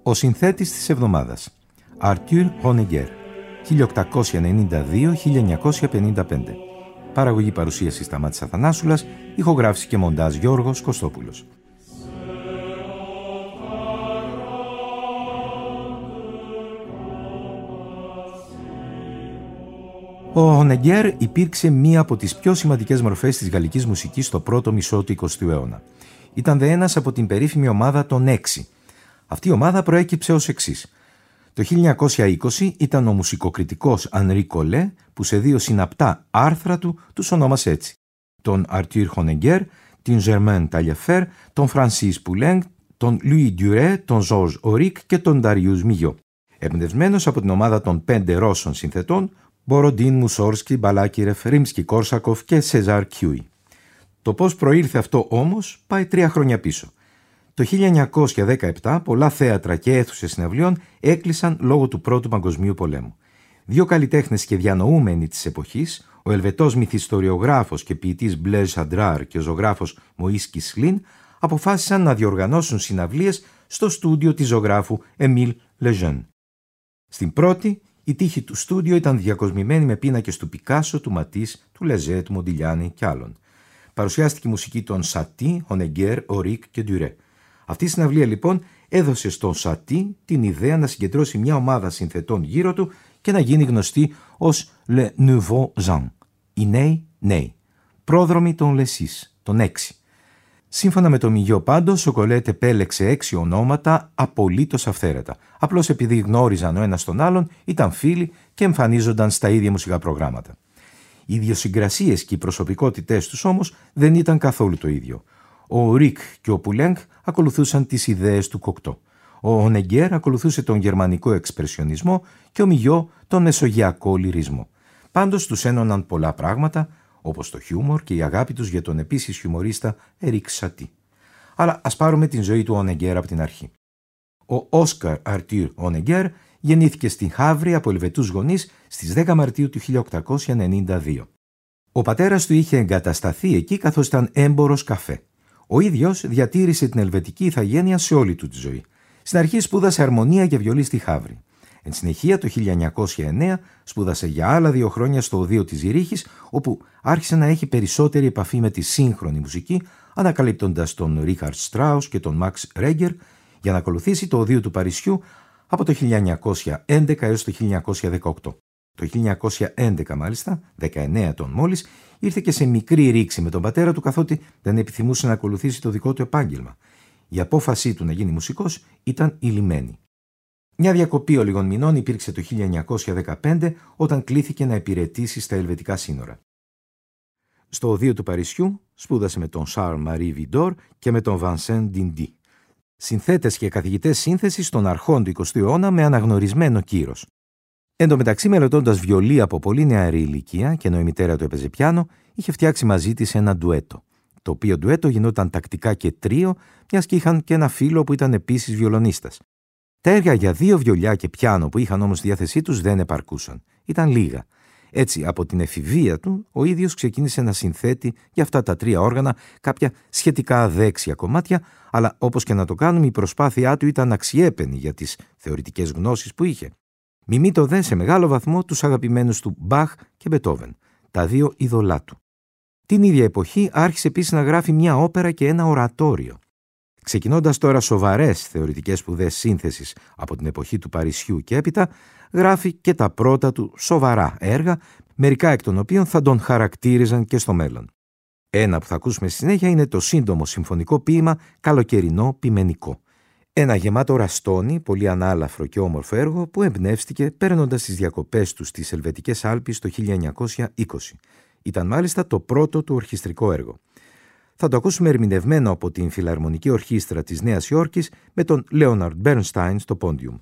Ο συνθέτης της εβδομάδας, Arthur Honegger, 1892-1955. Παραγωγή παρουσίαση Σταμάτης Αθανάσουλας, ηχογράφηση και μοντάζ Γιώργος Κωστόπουλος. Ο Honegger υπήρξε μία από τις πιο σημαντικές μορφές της γαλλικής μουσικής στο πρώτο μισό του 20ου αιώνα. Ήταν δε ένας από την περίφημη ομάδα των 6. Αυτή η ομάδα προέκυψε ως εξής. Το 1920 ήταν ο μουσικοκριτικός Henri Collet που σε 2 συναπτά άρθρα του τους ονόμασε έτσι. Τον Arthur Honegger, την Germaine Taillefer, τον Francis Poulenc, τον Louis Duret, τον Georges Auric και τον Darius Milhaud. Εμπνευσμένος από την ομάδα των 5 Ρώσων συνθετών, Μποροντίν, Μουσόρσκι, Μπαλάκιρεφ, Ρίμσκι-Κόρσακοφ και Σεζάρ Κιούι. Το πώς προήλθε αυτό όμως πάει 3 χρόνια πίσω. Το 1917 πολλά θέατρα και αίθουσες συναυλίων έκλεισαν λόγω του Πρώτου Παγκοσμίου Πολέμου. 2 καλλιτέχνες και διανοούμενοι της εποχής, ο Ελβετός μυθιστοριογράφος και ποιητής Μπλέζ Αντράρ και ο ζωγράφος Μωής Κισλίν, αποφάσισαν να διοργανώσουν συναυλίες στο στούντιο της ζωγράφου Εμίλ Λεζέν. Στην πρώτη, η τύχη του στούντιο ήταν διακοσμημένη με πίνακες του Πικάσο, του Ματίς, του Λεζέ, του Μοντιλιάνη και άλλων. Παρουσιάστηκε η μουσική των Σατί, Honegger, Auric και Duret. Αυτή η συναυλία λοιπόν έδωσε στον Σατί την ιδέα να συγκεντρώσει μια ομάδα συνθετών γύρω του και να γίνει γνωστή ως Le Nouveau Genre, οι νέοι, πρόδρομοι των Les Six, των 6. Σύμφωνα με τον Μιγιό πάντως, ο Κολέτ επέλεξε 6 ονόματα απολύτως αυθαίρετα. Απλώς επειδή γνώριζαν ο ένας τον άλλον, ήταν φίλοι και εμφανίζονταν στα ίδια μουσικά προγράμματα. Οι ιδιοσυγκρασίες και οι προσωπικότητές τους όμως δεν ήταν καθόλου το ίδιο. Ο Ρικ και ο Πουλένκ ακολουθούσαν τις ιδέες του Κοκτό. Ο Honegger ακολουθούσε τον γερμανικό εξπρεσιονισμό και ο Μιγιό τον μεσογειακό λυρισμό. Πάντως τους ένωναν πολλά πράγματα, όπως το χιούμορ και η αγάπη τους για τον επίσης χιουμορίστα Ερικ Σατί. Αλλά ας πάρουμε την ζωή του Honegger από την αρχή. Ο Όσκαρ Arthur Honegger γεννήθηκε στην Χαύρη από Ελβετούς γονείς στις 10 Μαρτίου του 1892. Ο πατέρας του είχε εγκατασταθεί εκεί καθώς ήταν έμπορος καφέ. Ο ίδιος διατήρησε την ελβετική ηθαγένεια σε όλη του τη ζωή. Στην αρχή σπούδασε αρμονία και βιολί στη Χαύρη. Εν συνεχεία, το 1909 σπούδασε για άλλα 2 χρόνια στο Οδείο της Ζηρίχης, όπου άρχισε να έχει περισσότερη επαφή με τη σύγχρονη μουσική, ανακαλύπτοντας τον Ρίχαρτ Στράους και τον Μαξ Ρέγκερ, για να ακολουθήσει το Οδείο του Παρισιού από το 1911 έως το 1918. Το 1911 μάλιστα, 19 ετών μόλις, ήρθε και σε μικρή ρήξη με τον πατέρα του, καθότι δεν επιθυμούσε να ακολουθήσει το δικό του επάγγελμα. Η απόφασή του να γίνει μουσικός ήταν ηλυμένη. Μια διακοπή λίγων μηνών υπήρξε το 1915, όταν κλήθηκε να υπηρετήσει στα ελβετικά σύνορα. Στο Οδείο του Παρισιού σπούδασε με τον Charles Marie Widor και με τον Vincent Dindy. Συνθέτες και καθηγητές σύνθεσης των αρχών του 20ου αιώνα με αναγνωρισμένο κύρος. Εν τω μεταξύ, μελετώντας βιολί από πολύ νεαρή ηλικία και ενώ η μητέρα του έπαιζε πιάνο, είχε φτιάξει μαζί της ένα ντουέτο. Το οποίο ντουέτο γινόταν τακτικά και τρίο, μιας και είχαν και ένα φίλο που ήταν επίσης βιολονίστας. Τα έργα για 2 βιολιά και πιάνο που είχαν όμως στη διάθεσή τους δεν επαρκούσαν. Ήταν λίγα. Έτσι, από την εφηβεία του, ο ίδιος ξεκίνησε να συνθέτει για αυτά τα 3 όργανα κάποια σχετικά αδέξια κομμάτια, αλλά όπως και να το κάνουμε, η προσπάθειά του ήταν αξιέπαινη για τις θεωρητικές γνώσεις που είχε. Μιμείτο δε σε μεγάλο βαθμό τους αγαπημένους του Μπαχ και Μπετόβεν, τα 2 είδωλά του. Την ίδια εποχή άρχισε επίσης να γράφει μια όπερα και ένα ορατόριο. Ξεκινώντας τώρα σοβαρές θεωρητικές σπουδές σύνθεσης από την εποχή του Παρισιού και έπειτα, γράφει και τα πρώτα του σοβαρά έργα, μερικά εκ των οποίων θα τον χαρακτήριζαν και στο μέλλον. Ένα που θα ακούσουμε στη συνέχεια είναι το σύντομο συμφωνικό ποίημα «Καλοκαιρινό ποιμενικό». Ένα γεμάτο ραστόνι, πολύ ανάλαφρο και όμορφο έργο που εμπνεύστηκε παίρνοντας τις διακοπές του στις Ελβετικές Άλπεις το 1920. Ήταν μάλιστα το πρώτο του ορχιστρικό έργο. Θα το ακούσουμε ερμηνευμένο από την Φιλαρμονική Ορχήστρα της Νέας Υόρκης με τον Λέοναρντ Μπέρνστάιν στο πόντιουμ.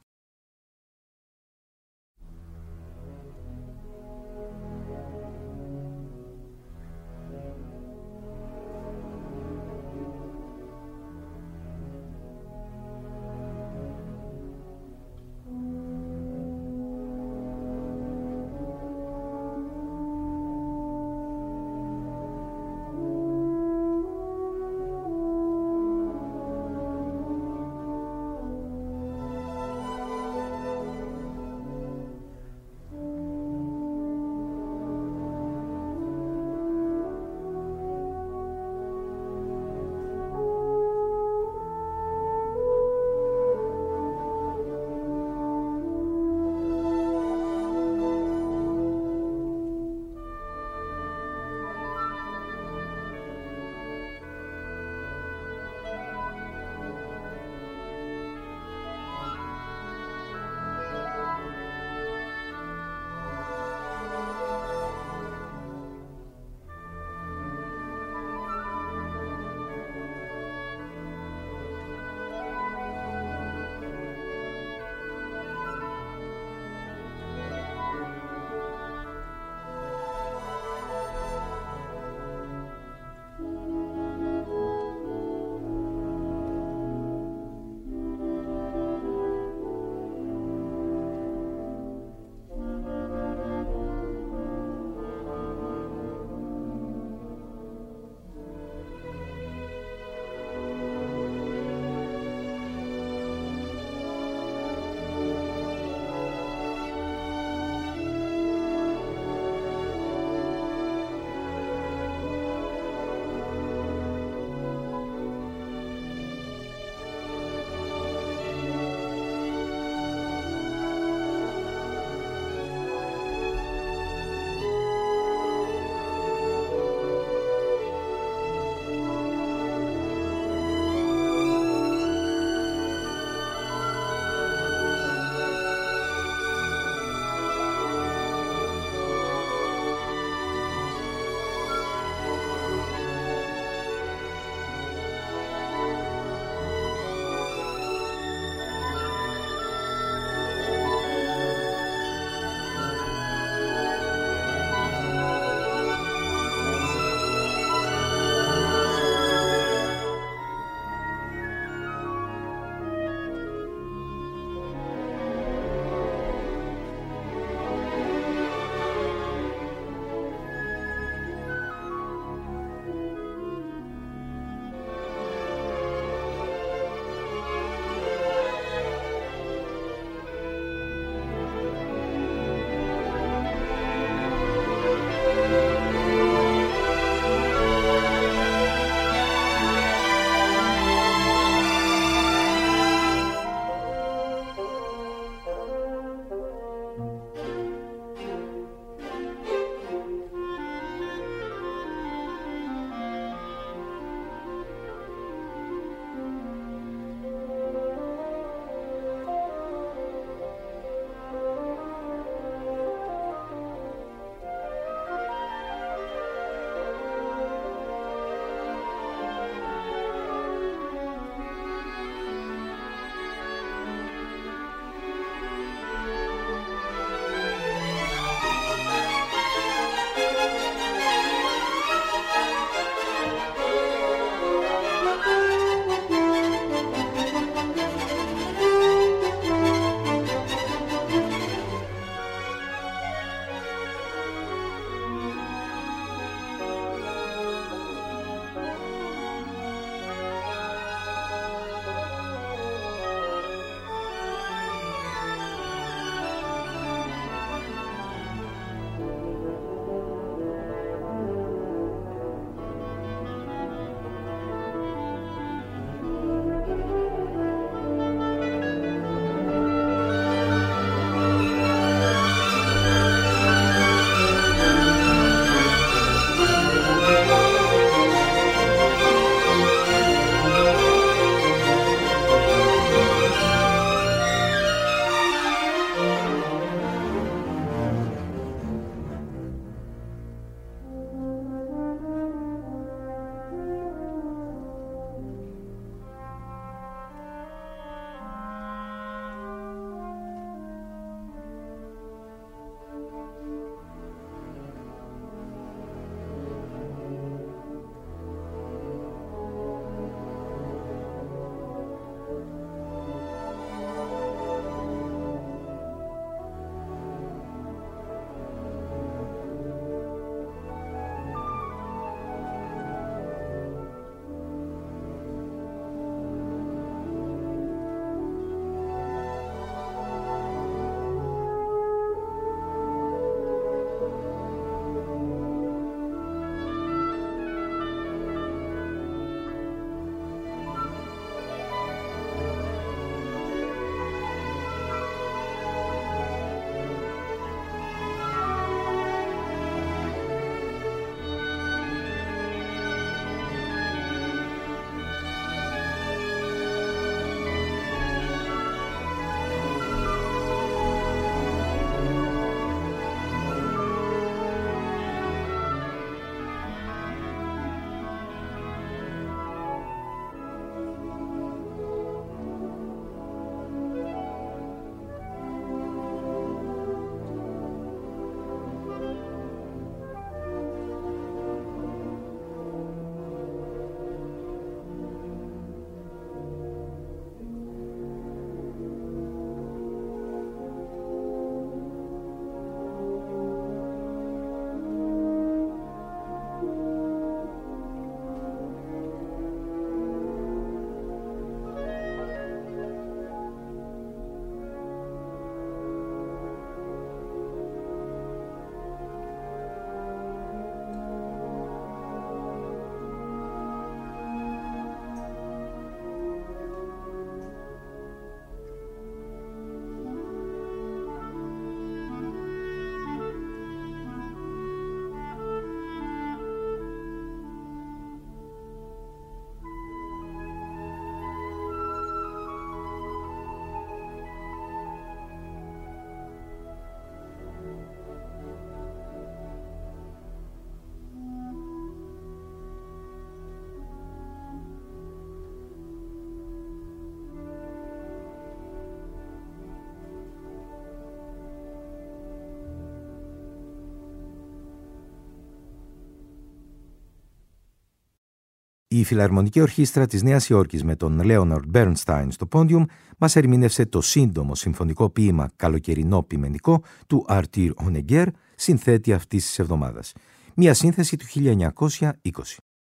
Η Φιλαρμονική Ορχήστρα της Νέας Υόρκης με τον Λέοναρντ Μπέρνστάιν στο πόντιουμ μας ερμήνευσε το σύντομο συμφωνικό ποίημα «Καλοκαιρινό ποιμενικό» του Αρτήρ Honegger, συνθέτη αυτής της εβδομάδας. Μια σύνθεση του 1920.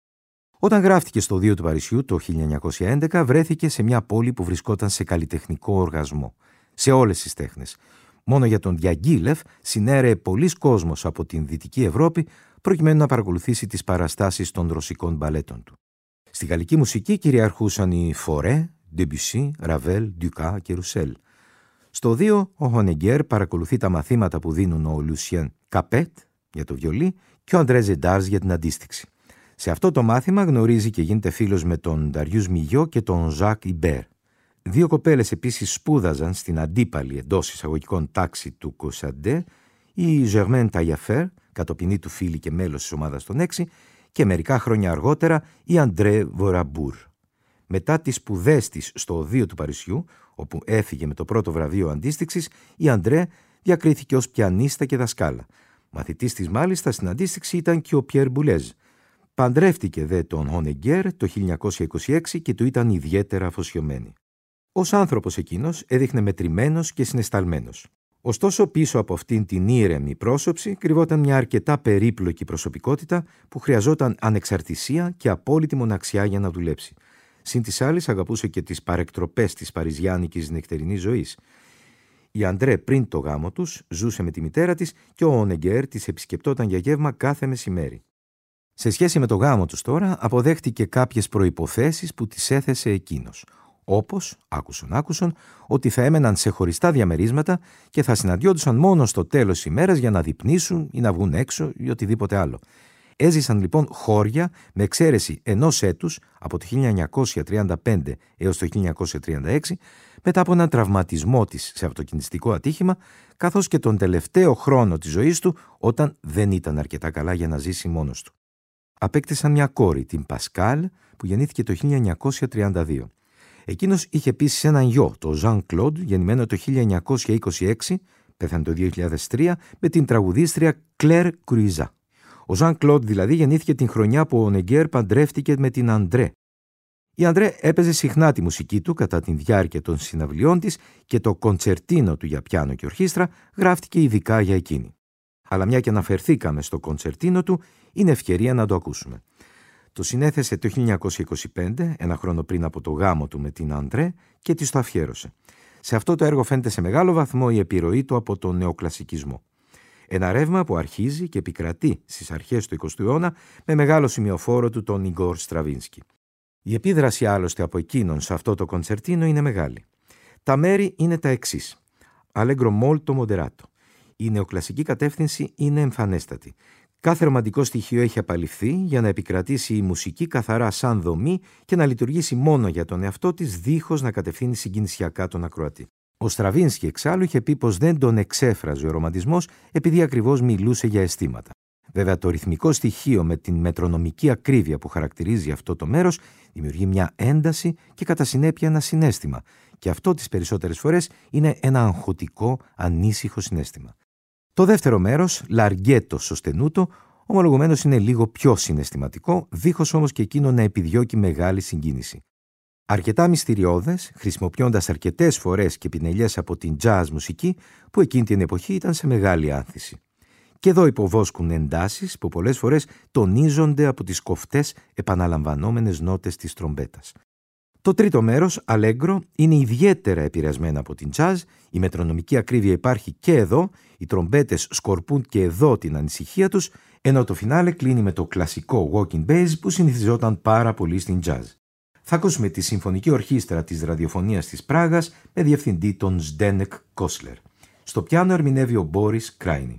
Όταν γράφτηκε στο Οδείο του Παρισιού το 1911, βρέθηκε σε μια πόλη που βρισκόταν σε καλλιτεχνικό οργασμό. Σε όλες τις τέχνες. Μόνο για τον Διαγγίλεφ συνέρεε πολλής κόσμος από την Δυτική Ευρώπη προκειμένου να παρακολουθήσει τις παραστάσεις των ρωσικών μπαλέτων του. Στη γαλλική μουσική κυριαρχούσαν οι Φορέ, Ντεμπουσί, Ραβέλ, Ντουκά και Ρουσέλ. Στο Οδείο, ο Honegger παρακολουθεί τα μαθήματα που δίνουν ο Λουσιέν Καπέτ για το βιολί και ο Αντρέ Ζεντάρς για την αντίστοιξη. Σε αυτό το μάθημα γνωρίζει και γίνεται φίλος με τον Νταριούς Μιγιό και τον Ζακ Ιμπέρ. Δύο κοπέλες επίσης σπούδαζαν στην αντίπαλη εντός εισαγωγικών τάξη του Κοσαντέ, η Ζερμέν Ταγιαφέρ, κατοπινή του φίλη και μέλος της ομάδας των 6, και μερικά χρόνια αργότερα η Αντρέ Βοραμπούρ. Μετά τις σπουδές της στο Οδείο του Παρισιού, όπου έφυγε με το πρώτο βραβείο αντίστοιξης, η Αντρέ διακρίθηκε ως πιανίστα και δασκάλα. Μαθητής της μάλιστα στην αντίστοιξη ήταν και ο Πιέρ Μπουλέζ. Παντρεύτηκε δε τον Honegger το 1926 και του ήταν ιδιαίτερα αφοσιωμένη. Ως άνθρωπος εκείνος έδειχνε μετρημένος και συναισθαλμένος. Ωστόσο, πίσω από αυτήν την ήρεμη πρόσωψη κρυβόταν μια αρκετά περίπλοκη προσωπικότητα που χρειαζόταν ανεξαρτησία και απόλυτη μοναξιά για να δουλέψει. Συν της άλλης αγαπούσε και τις παρεκτροπές της παριζιάνικης νυχτερινής ζωής. Η Αντρέ πριν το γάμο τους ζούσε με τη μητέρα της και ο Honegger της επισκεπτόταν για γεύμα κάθε μεσημέρι. Σε σχέση με το γάμο τους τώρα, αποδέχτηκε κάποιες προϋποθέσεις που τις έθεσε εκείνος. Όπως, άκουσον, ότι θα έμεναν σε χωριστά διαμερίσματα και θα συναντιόντουσαν μόνο στο τέλος της ημέρας για να δειπνήσουν ή να βγουν έξω ή οτιδήποτε άλλο. Έζησαν λοιπόν χώρια με εξαίρεση ενός έτους από το 1935 έως το 1936 μετά από έναν τραυματισμό της σε αυτοκινηστικό ατύχημα, καθώς και τον τελευταίο χρόνο της ζωής του όταν δεν ήταν αρκετά καλά για να ζήσει μόνος του. Απέκτησαν μια κόρη, την Πασκάλ, που γεννήθηκε το 1932. Εκείνος είχε επίσης έναν γιο, τον Ζαν Κλοντ, γεννημένο το 1926, πέθανε το 2003, με την τραγουδίστρια Κλέρ Κρουιζά. Ο Ζαν Κλοντ δηλαδή γεννήθηκε την χρονιά που ο Honegger παντρεύτηκε με την Αντρέ. Η Αντρέ έπαιζε συχνά τη μουσική του κατά τη διάρκεια των συναυλιών της και το κοντσερτίνο του για πιάνο και ορχήστρα γράφτηκε ειδικά για εκείνη. Αλλά μια και αναφερθήκαμε στο κοντσερτίνο του, είναι ευκαιρία να το ακούσουμε. Το συνέθεσε το 1925, ένα χρόνο πριν από το γάμο του με την Αντρέ, και της το αφιέρωσε. Σε αυτό το έργο φαίνεται σε μεγάλο βαθμό η επιρροή του από τον νεοκλασικισμό. Ένα ρεύμα που αρχίζει και επικρατεί στις αρχές του 20ου αιώνα με μεγάλο σημειοφόρο του τον Ιγκόρ Στραβίνσκι. Η επίδραση άλλωστε από εκείνον σε αυτό το κοντσερτίνο είναι μεγάλη. Τα μέρη είναι τα εξής. Allegro molto moderato. Η νεοκλασική κατεύθυνση είναι εμφανέστατη. Κάθε ρομαντικό στοιχείο έχει απαλληφθεί για να επικρατήσει η μουσική καθαρά σαν δομή και να λειτουργήσει μόνο για τον εαυτό της, δίχως να κατευθύνει συγκινησιακά τον ακροατή. Ο Στραβίνσκι εξάλλου είχε πει πως δεν τον εξέφραζε ο ρομαντισμός επειδή ακριβώς μιλούσε για αισθήματα. Βέβαια, το ρυθμικό στοιχείο με την μετρονομική ακρίβεια που χαρακτηρίζει αυτό το μέρος δημιουργεί μια ένταση και κατά συνέπεια ένα συναίσθημα, και αυτό τις περισσότερες φορές είναι ένα αγχωτικό, ανήσυχο συναίσθημα. Το δεύτερο μέρος, Larghetto sostenuto, ομολογουμένως είναι λίγο πιο συναισθηματικό, δίχως όμως και εκείνο να επιδιώκει μεγάλη συγκίνηση. Αρκετά μυστηριώδες, χρησιμοποιώντας αρκετές φορές και πινελιές από την jazz μουσική που εκείνη την εποχή ήταν σε μεγάλη άνθηση. Και εδώ υποβόσκουν εντάσεις που πολλές φορές τονίζονται από τις κοφτές επαναλαμβανόμενες νότες της τρομπέτας. Το τρίτο μέρος, Allegro, είναι ιδιαίτερα επηρεασμένο από την jazz, η μετρονομική ακρίβεια υπάρχει και εδώ, οι τρομπέτες σκορπούν και εδώ την ανησυχία τους, ενώ το φινάλε κλείνει με το κλασικό walking bass που συνηθιζόταν πάρα πολύ στην jazz. Θα ακούσουμε τη Συμφωνική Ορχήστρα της Ραδιοφωνίας της Πράγας με διευθυντή τον Zdenek Kosler. Στο πιάνο ερμηνεύει ο Μπόρις Κράινι.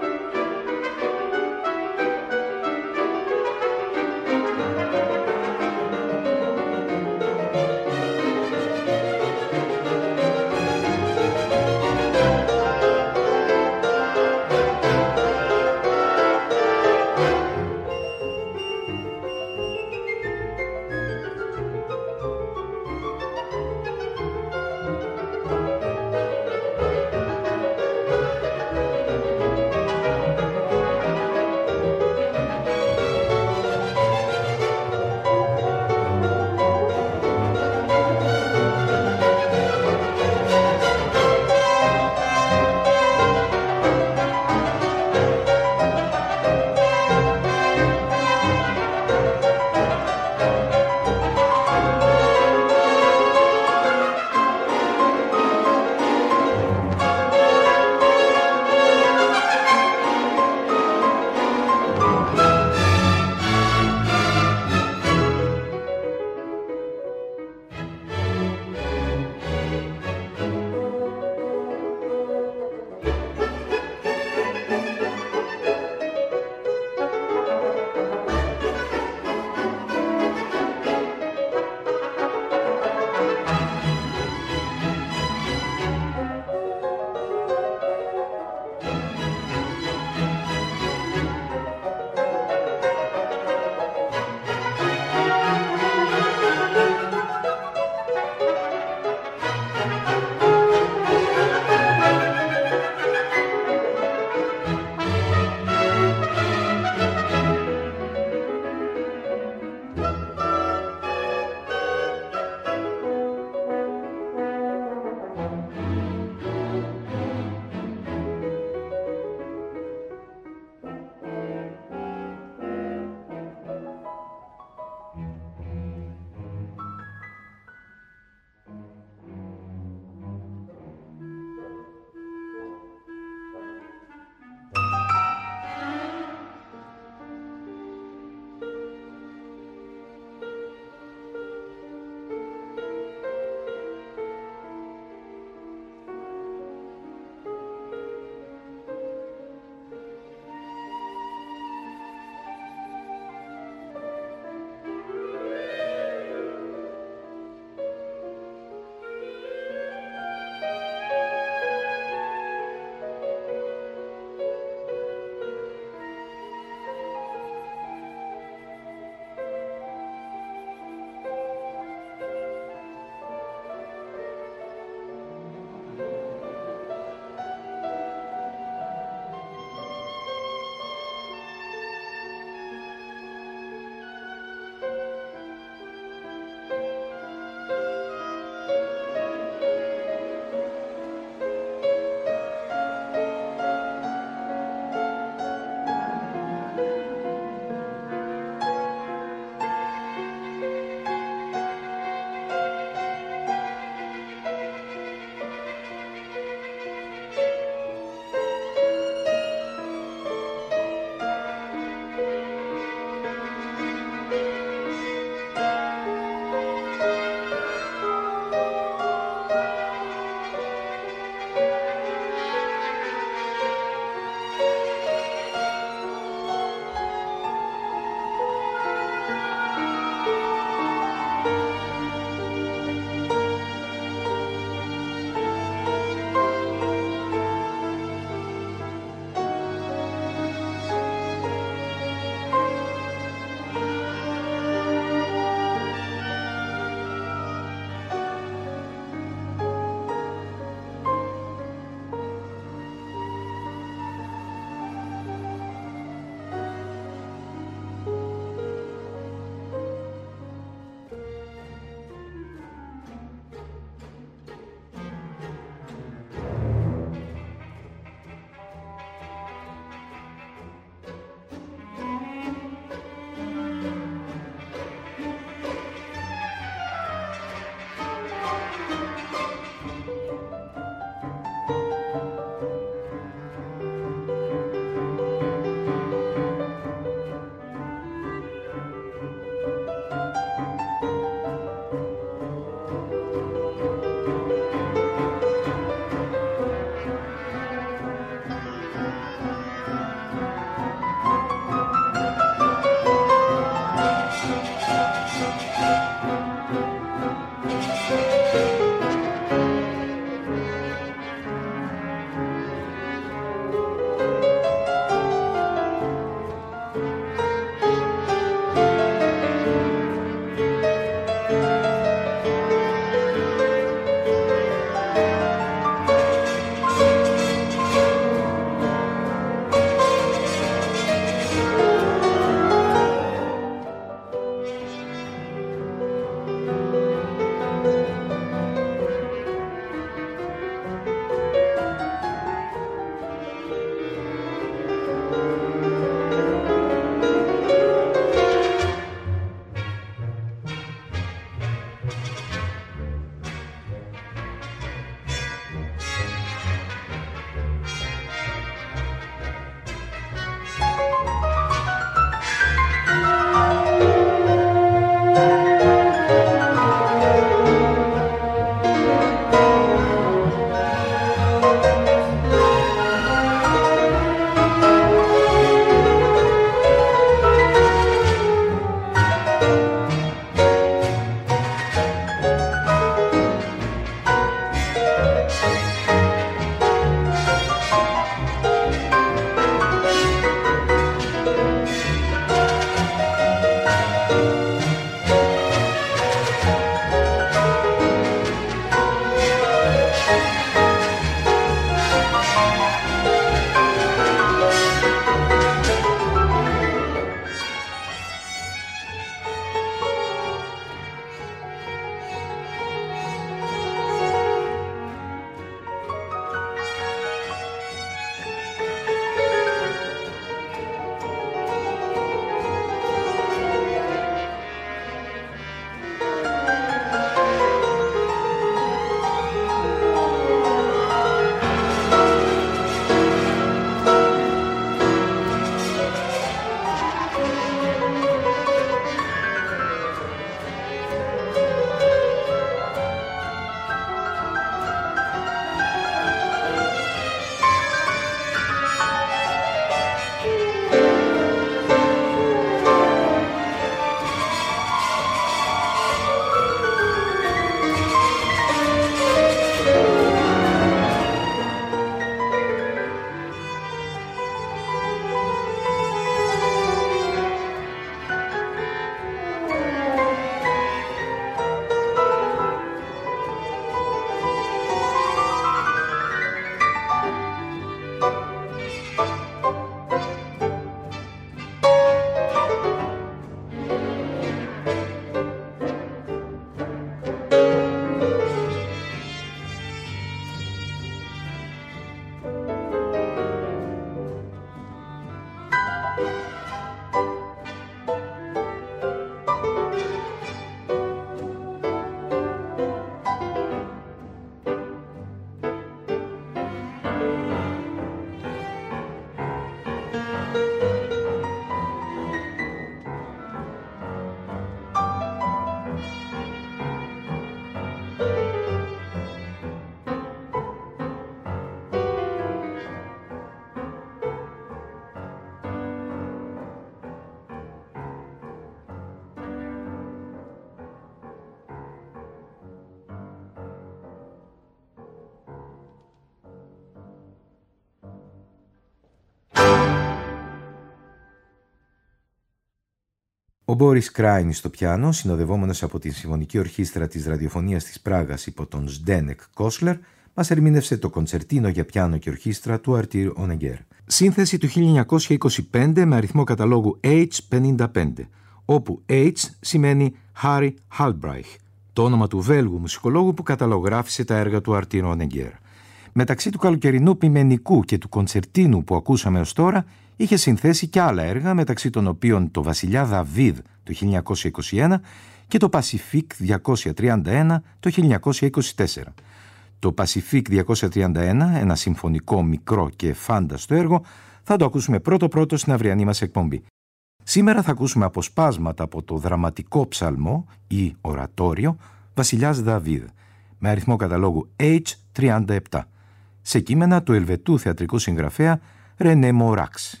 Ο Μπόρις Κράιν στο πιάνο, συνοδευόμενος από τη Συμφωνική Ορχήστρα της Ραδιοφωνίας της Πράγας υπό τον Ζντένεκ Κόσλερ, μας ερμήνευσε το κοντσερτίνο για πιάνο και ορχήστρα του Αρτίρ Ονεγκέρ. Σύνθεση του 1925 με αριθμό καταλόγου H55, όπου H σημαίνει Harry Halbreich, το όνομα του Βέλγου μουσικολόγου που καταλογράφησε τα έργα του Αρτίρ Ονεγκέρ. Μεταξύ του καλοκαιρινού ποιμενικού και του κοντσερτίνου που ακούσαμε ως τώρα, είχε συνθέσει και άλλα έργα, μεταξύ των οποίων το Βασιλιά Δαβίδ το 1921 και το Πασιφίκ 231 το 1924. Το Πασιφίκ 231, ένα συμφωνικό μικρό και φάνταστο έργο, θα το ακούσουμε πρώτο στην αυριανή μας εκπομπή. Σήμερα θα ακούσουμε αποσπάσματα από το δραματικό ψαλμό ή ορατόριο Βασιλιάς Δαβίδ, με αριθμό καταλόγου H37, σε κείμενα του Ελβετού θεατρικού συγγραφέα Ρενέ Μοράξ,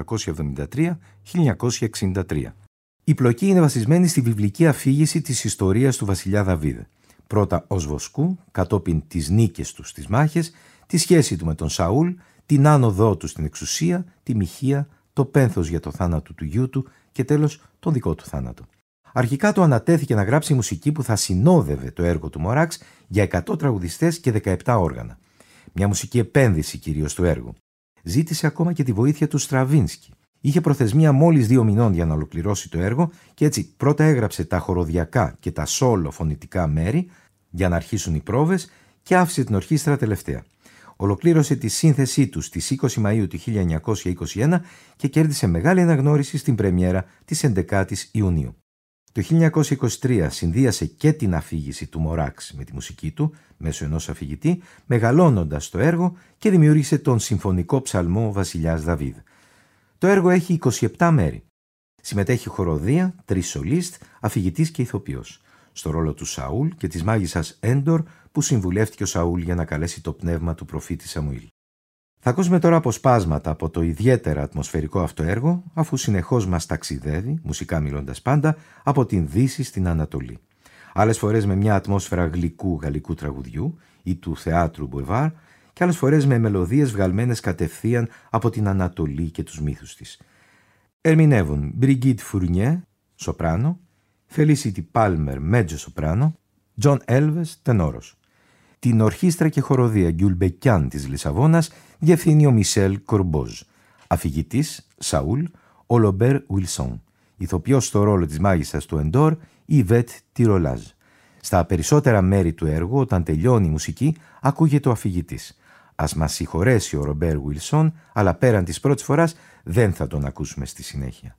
1873-1963. Η πλοκή είναι βασισμένη στη βιβλική αφήγηση της ιστορίας του Βασιλιά Δαβίδ. Πρώτα ως βοσκού, κατόπιν τις νίκες του στις μάχες, τη σχέση του με τον Σαούλ, την άνοδό του στην εξουσία, τη μοιχεία, το πένθος για το θάνατο του γιού του και τέλος τον δικό του θάνατο. Αρχικά του ανατέθηκε να γράψει μουσική που θα συνόδευε το έργο του Μοράξ για 100 τραγουδιστές και 17 όργανα. Μια μουσική επένδυση κυρίως του έργου. Ζήτησε ακόμα και τη βοήθεια του Στραβίνσκι. Είχε προθεσμία μόλις 2 μηνών για να ολοκληρώσει το έργο και έτσι πρώτα έγραψε τα χοροδιακά και τα σόλο φωνητικά μέρη για να αρχίσουν οι πρόβες και άφησε την ορχήστρα τελευταία. Ολοκλήρωσε τη σύνθεσή του στις 20 Μαΐου του 1921 και κέρδισε μεγάλη αναγνώριση στην πρεμιέρα της 11ης Ιουνίου. Το 1923 συνδύασε και την αφήγηση του Μοράξ με τη μουσική του μέσω ενός αφηγητή, μεγαλώνοντας το έργο και δημιούργησε τον συμφωνικό ψαλμό Βασιλιάς Δαβίδ. Το έργο έχει 27 μέρη. Συμμετέχει χοροδία, 3 σολίστ, αφηγητής και ηθοποιός, στο ρόλο του Σαούλ και της μάγισσας Έντορ που συμβουλεύτηκε ο Σαούλ για να καλέσει το πνεύμα του προφήτη Σαμουήλ. Θα ακούσουμε τώρα αποσπάσματα από το ιδιαίτερα ατμοσφαιρικό αυτό έργο, αφού συνεχώς μας ταξιδεύει, μουσικά μιλώντας πάντα, από την Δύση στην Ανατολή. Άλλες φορές με μια ατμόσφαιρα γλυκού γαλλικού τραγουδιού ή του θεάτρου Μπουεβάρ, και άλλες φορές με μελωδίες βγαλμένες κατευθείαν από την Ανατολή και τους μύθους της. Ερμηνεύουν Μπριγκίτ Φουρνιέ, σοπράνο, Felicity Palmer, μέτζο σοπράνο, John Elves, τενόρος. Την ορχήστρα και χοροδία Γκιουλμπεκιάν της Λισαβόνας διευθύνει ο Μισελ Κορμπόζ. Αφηγητής, Σαούλ, ο Λομπέρ Ουιλσόν. Ηθοποιός στο ρόλο της μάγισσας του Εντόρ, η Βέτ Τιρολάζ. Στα περισσότερα μέρη του έργου, όταν τελειώνει η μουσική, ακούγεται ο αφηγητής. Ας μας συγχωρέσει ο Ρομπέρ Ουιλσόν, αλλά πέραν της πρώτης φοράς δεν θα τον ακούσουμε στη συνέχεια.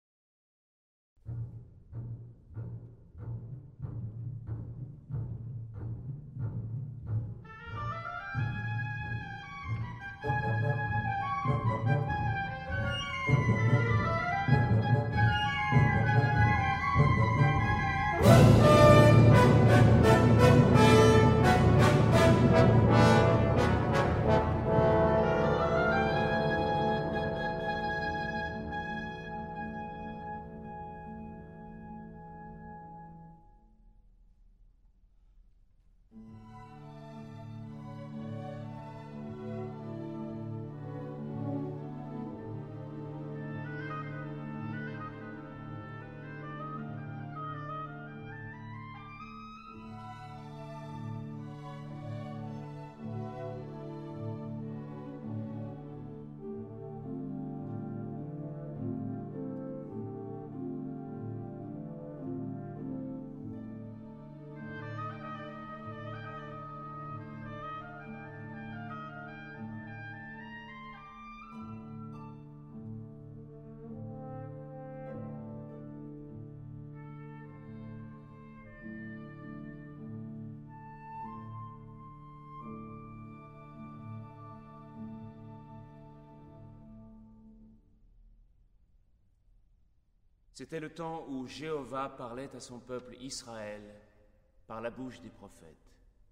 C'était le temps où Jéhovah parlait à son peuple Israël par la bouche des prophètes.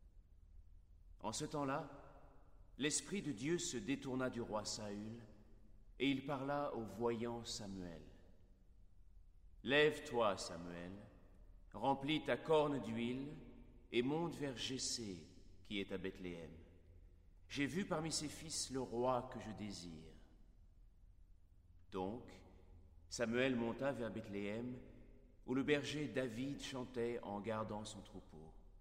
En ce temps-là, l'Esprit de Dieu se détourna du roi Saül et il parla au voyant Samuel. « Lève-toi, Samuel, remplis ta corne d'huile et monte vers Jessé qui est à Bethléem. J'ai vu parmi ses fils le roi que je désire. » Donc, Samuel monta vers Bethléem où le berger David chantait en gardant son troupeau.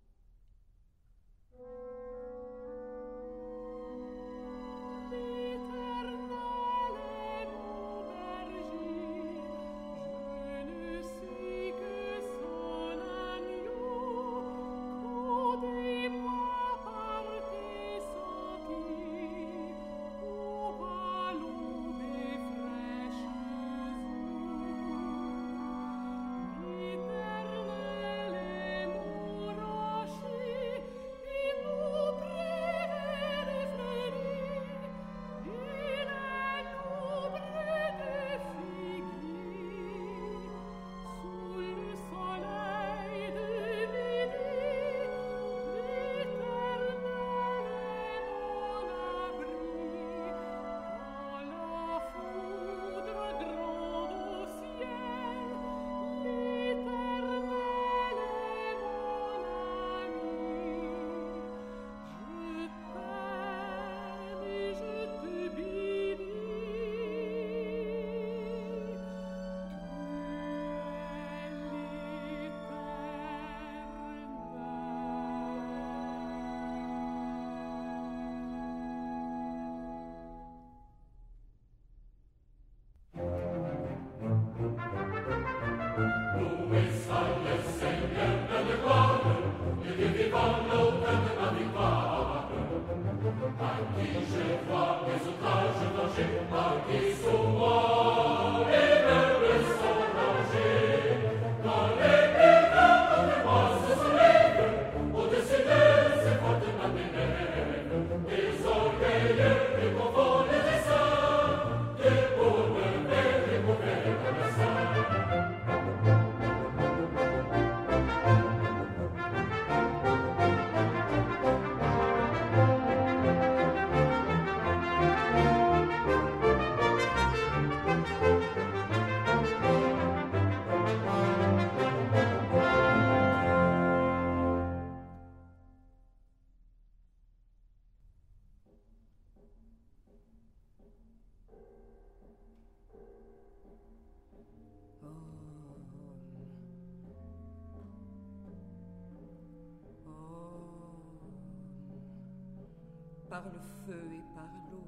Par le feu et par l'eau,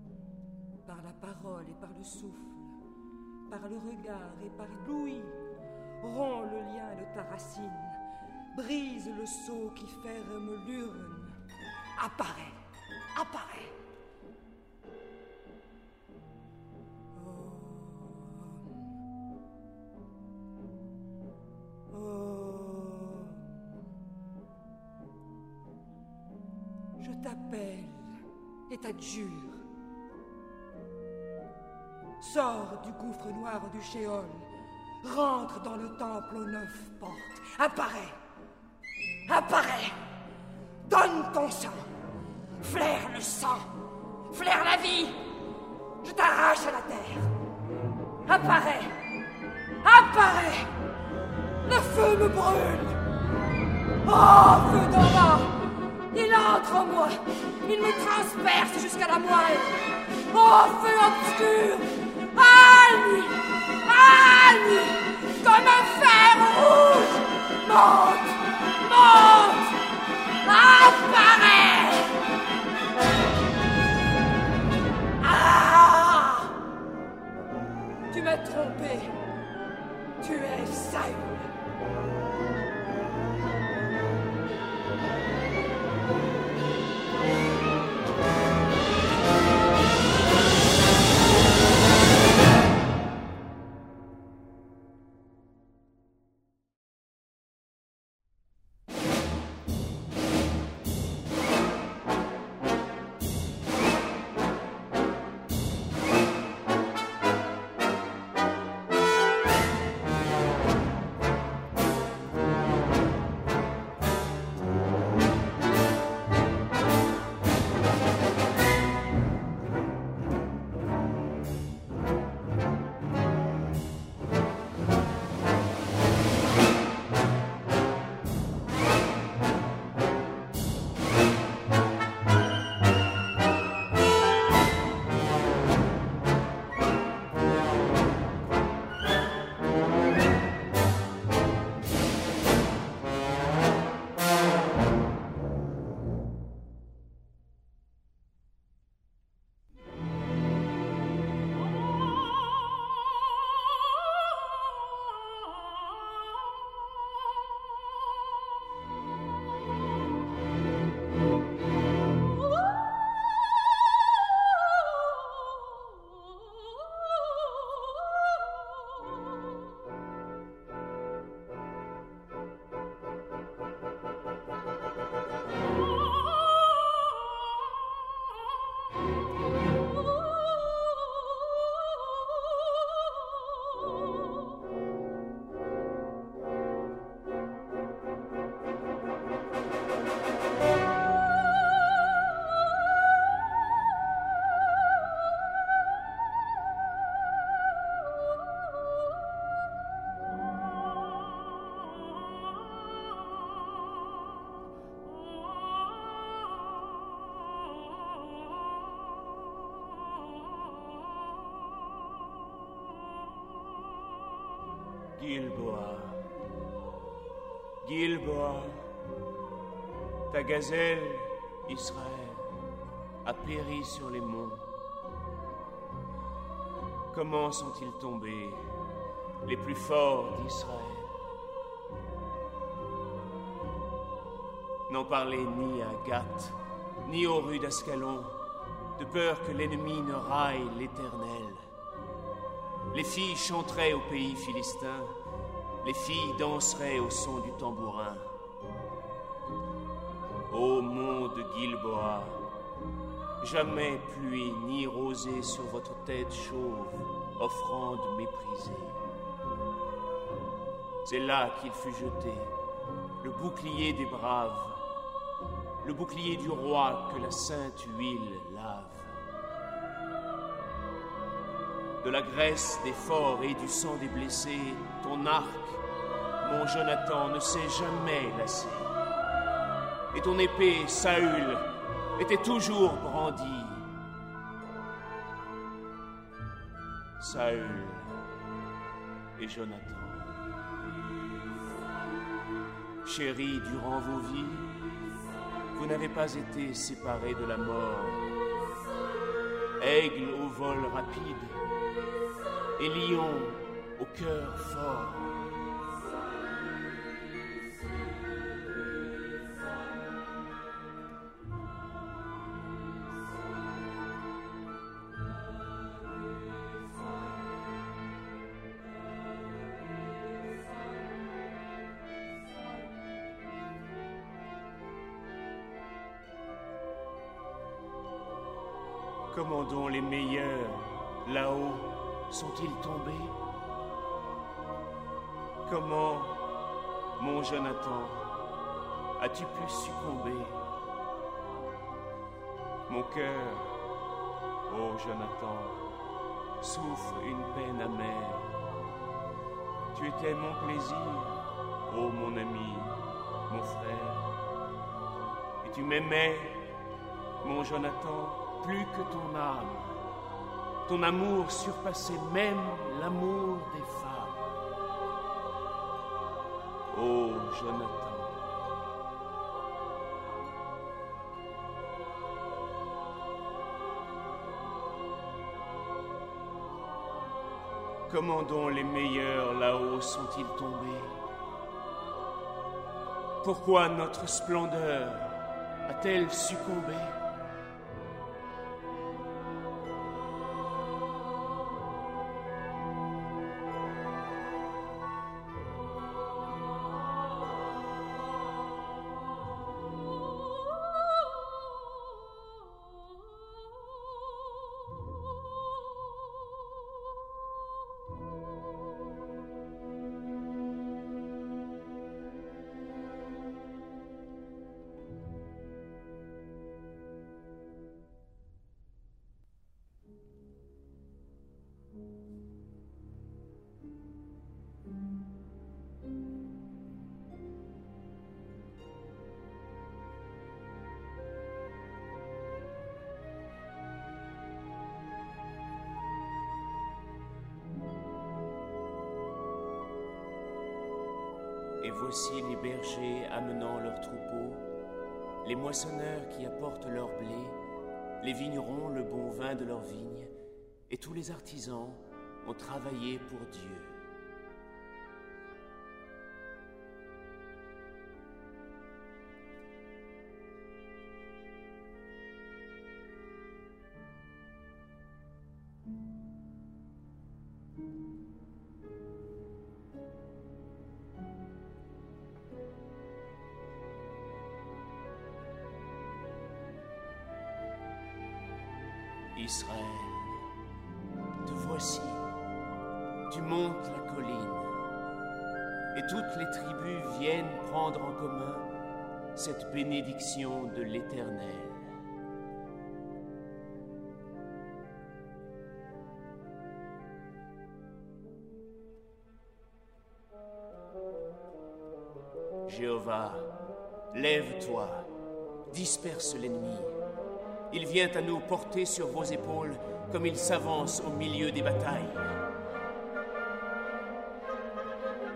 par la parole et par le souffle, par le regard et par l'ouïe, romps le lien de ta racine, brise le sceau qui ferme l'urne, apparaît, apparaît. Je t'appelle et t'adjure. Sors du gouffre noir du Shéol, rentre dans le temple aux 9 portes. Apparais, apparais, donne ton sang, flaire le sang, flaire la vie. Je t'arrache à la terre. Apparais, apparais, le feu me brûle. Oh, feu d'en bas! Il entre en moi, il me transperce jusqu'à la moelle. Oh, feu obscur, à lui, comme un fer rouge. Monte, monte, apparaît. Ah! Tu m'as trompé, tu es Saül. Gilboa, Gilboa, ta gazelle, Israël, a péri sur les monts. Comment sont-ils tombés, les plus forts d'Israël? N'en parlez ni à Gath, ni aux rues d'Ascalon, de peur que l'ennemi ne raille l'Éternel. Les filles chanteraient au pays philistin, les filles danseraient au son du tambourin. Ô mont de Gilboa, jamais pluie ni rosée sur votre tête chauve, offrande méprisée. C'est là qu'il fut jeté, le bouclier des braves, le bouclier du roi que la sainte huile lave. De la graisse des forts et du sang des blessés, ton arc, mon Jonathan, ne s'est jamais lassé. Et ton épée, Saül, était toujours brandie. Saül et Jonathan. Chéris, durant vos vies, vous n'avez pas été séparés de la mort. Aigle au vol rapide et lion au cœur fort. Comment donc les meilleurs, là-haut, sont-ils tombés? Comment, mon Jonathan, as-tu pu succomber? Mon cœur, ô Jonathan, souffre une peine amère. Tu étais mon plaisir, ô mon ami, mon frère. Et tu m'aimais, mon Jonathan, plus que ton âme. Ton amour surpassait même l'amour des femmes. Ô Jonathan. Comment donc les meilleurs là-haut sont-ils tombés? Pourquoi notre splendeur a-t-elle succombé? Et voici les bergers amenant leurs troupeaux, les moissonneurs qui apportent leur blé, les vignerons le bon vin de leurs vignes, et tous les artisans ont travaillé pour Dieu. Israël, te voici, tu montes la colline, et toutes les tribus viennent prendre en commun cette bénédiction de l'Éternel. Jéhovah, lève-toi, disperse l'ennemi. Il vient à nous porter sur vos épaules comme il s'avance au milieu des batailles.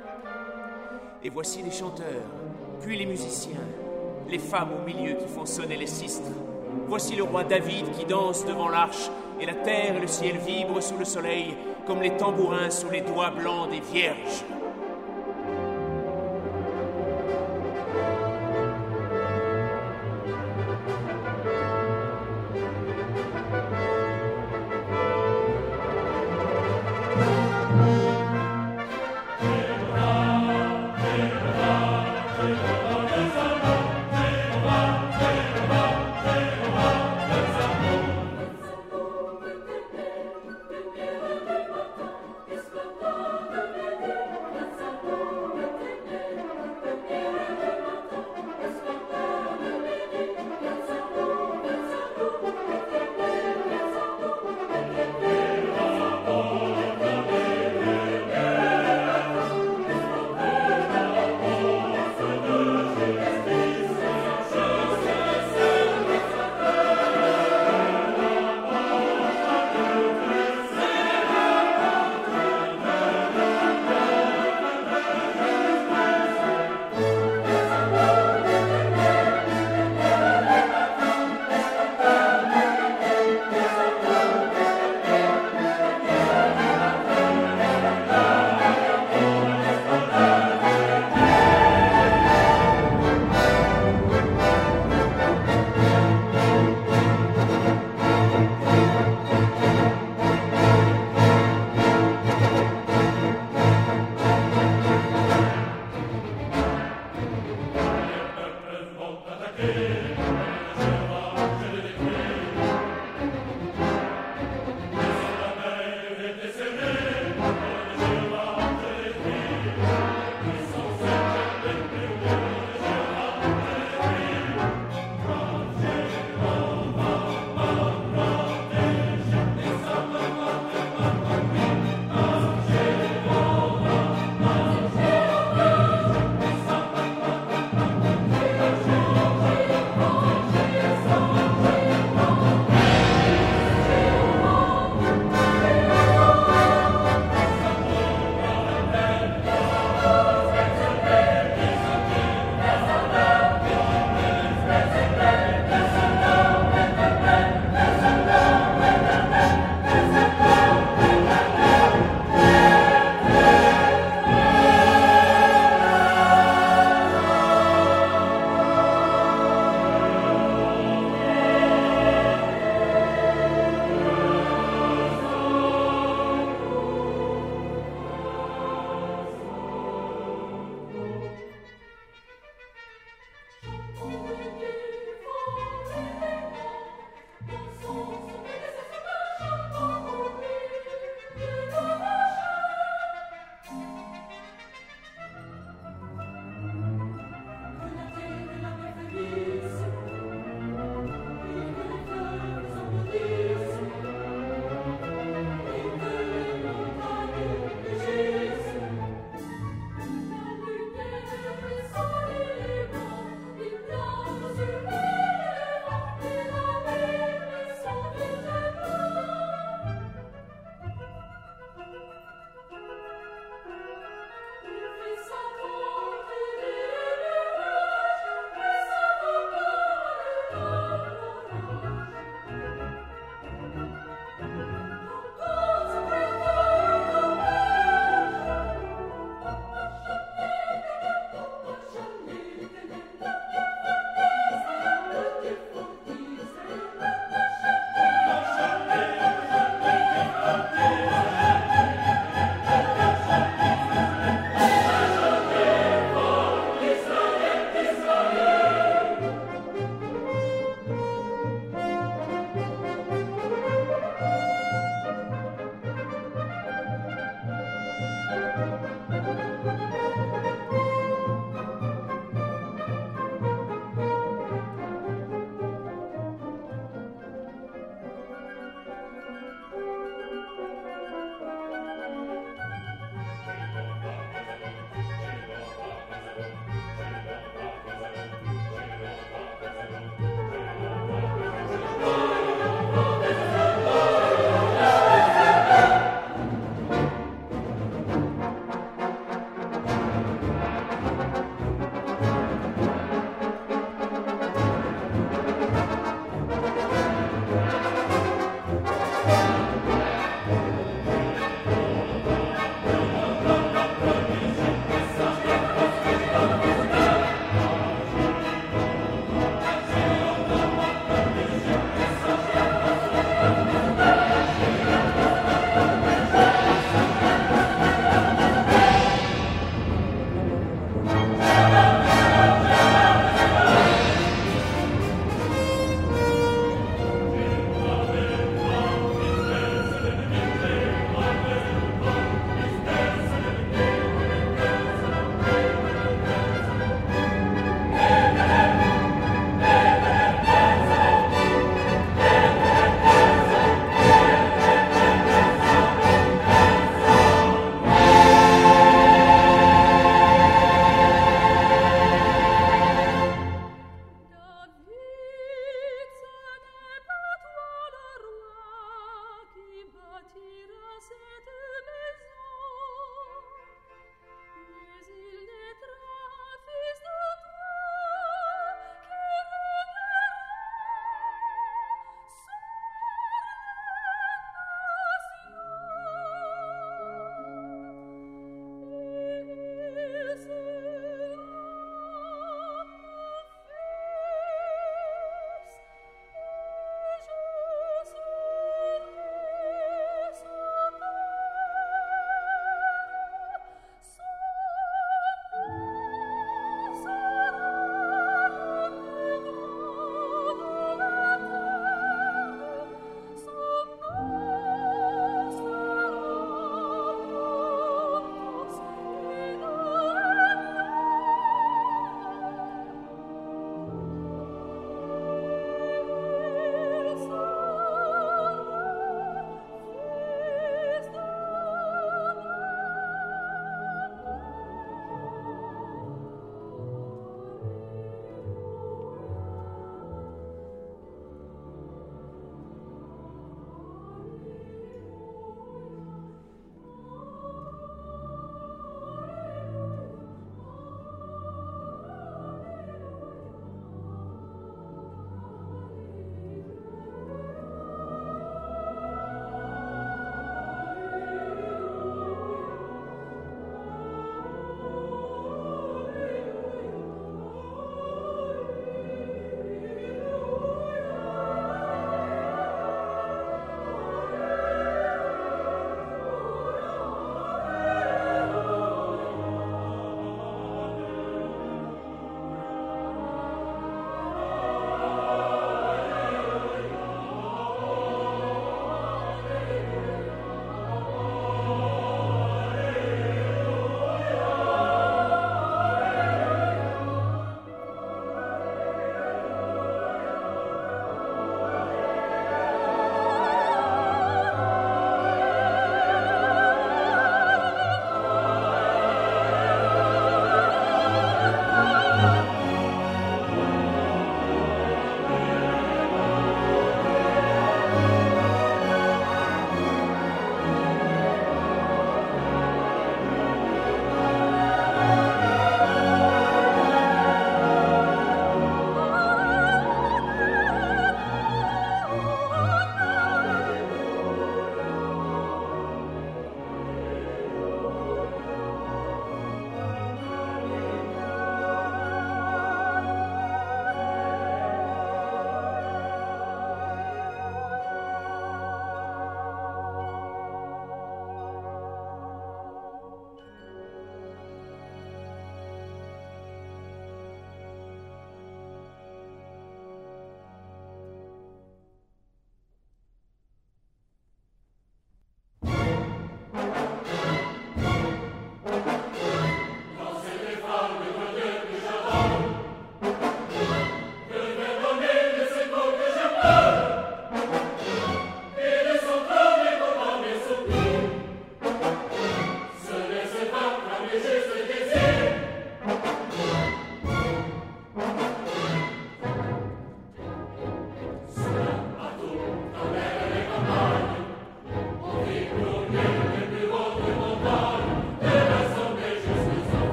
Et voici les chanteurs, puis les musiciens, les femmes au milieu qui font sonner les sistres. Voici le roi David qui danse devant l'arche, et la terre et le ciel vibrent sous le soleil, comme les tambourins sous les doigts blancs des vierges.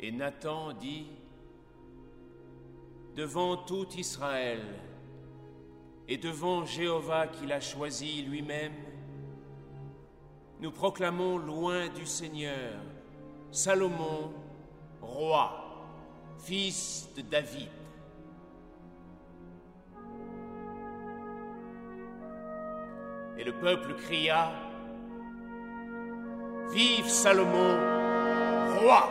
Et Nathan dit, devant tout Israël et devant Jéhovah qu'il a choisi lui-même, nous proclamons loin du Seigneur Salomon, roi, fils de David. Et le peuple cria, vive Salomon, roi!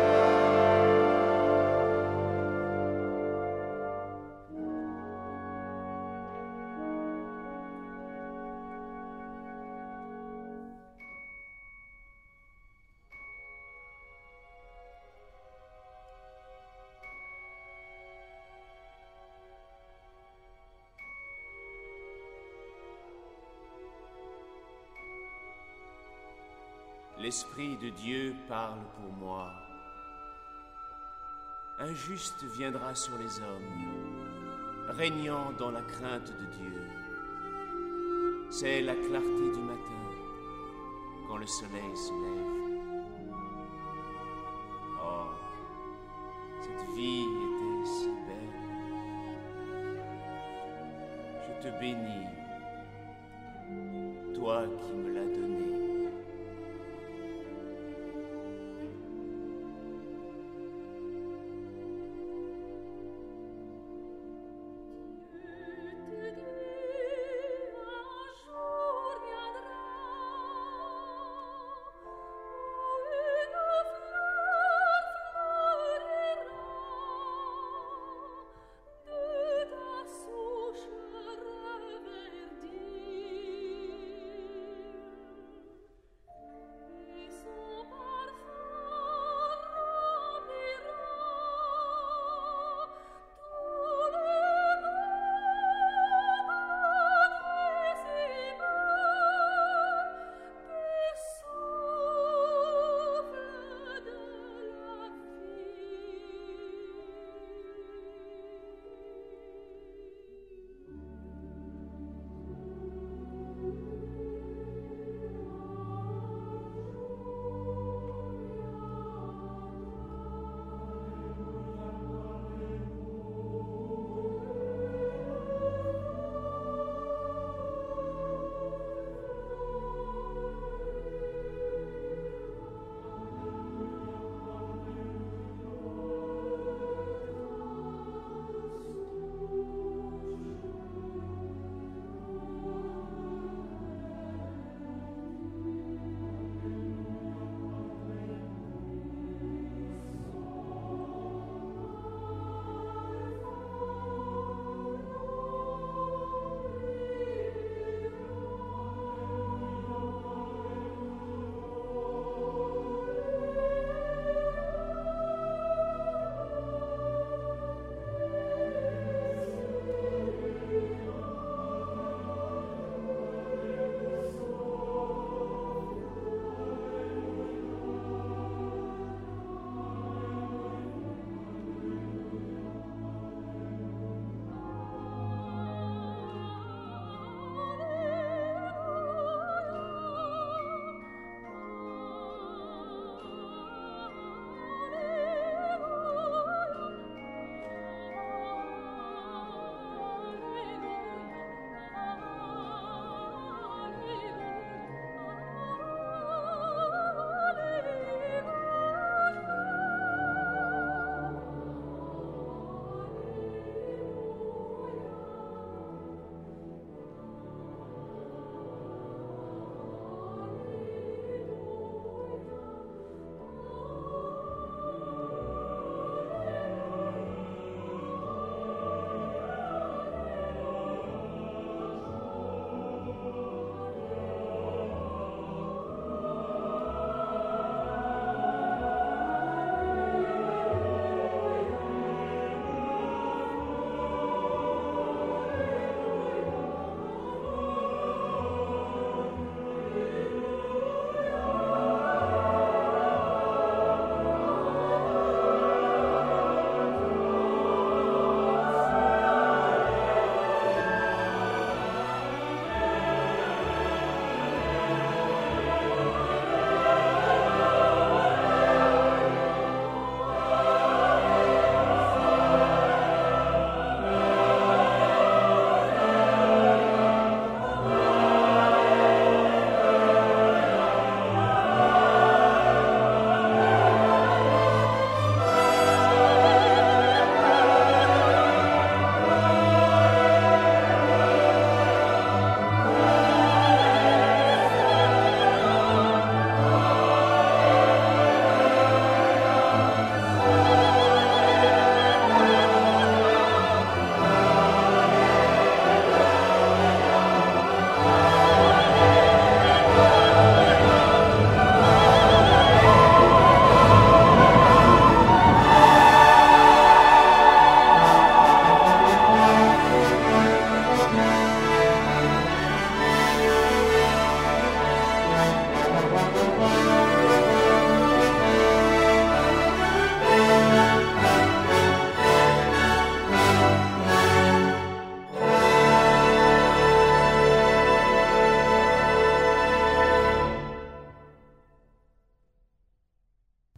L'Esprit de Dieu parle pour moi. Un juste viendra sur les hommes, régnant dans la crainte de Dieu. C'est la clarté du matin, quand le soleil se lève. Oh, cette vie était si belle. Je te bénis, toi qui me l'as donnée.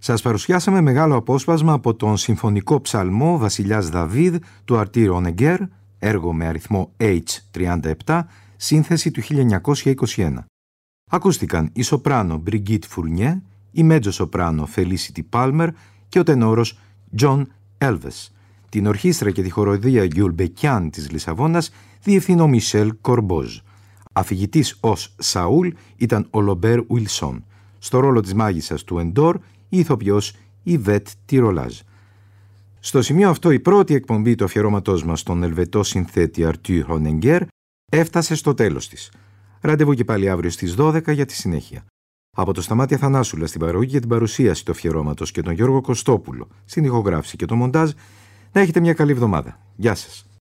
Σας παρουσιάσαμε μεγάλο απόσπασμα από τον συμφωνικό ψαλμό «Βασιλιάς Δαβίδ» του Αρτήρ Ονεγκέρ, έργο με αριθμό H37, σύνθεση του 1921. Ακούστηκαν η σοπράνο Μπριγκίτ Φουρνιέ, η μέτζο σοπράνο Felicity Palmer και ο τενόρος John Elves. Την ορχήστρα και τη χοροδία Γιουλμπεκιάν της Λισαβόνας διευθύνει ο Μισελ Κορμπόζ. Αφηγητής ως Σαούλ ήταν ο Λομπέρ Ουιλσόν. Στο ρόλο της μάγισσας του Εντόρ η ηθοποιός Ιβέτ Τιρολάζ. Στο σημείο αυτό η πρώτη εκπομπή του αφιερώματός μας στον Ελβετό συνθέτη Αρτήρ Ονεγκέρ έφτασε στο τέλος της. Ραντεβού και πάλι αύριο στις 12 για τη συνέχεια. Από το Σταμάτη Αθανάσουλα στην παραγωγή και την παρουσίαση του αφιερώματος και τον Γιώργο Κωστόπουλο στην ηχογράφηση και το μοντάζ, να έχετε μια καλή εβδομάδα. Γεια σας.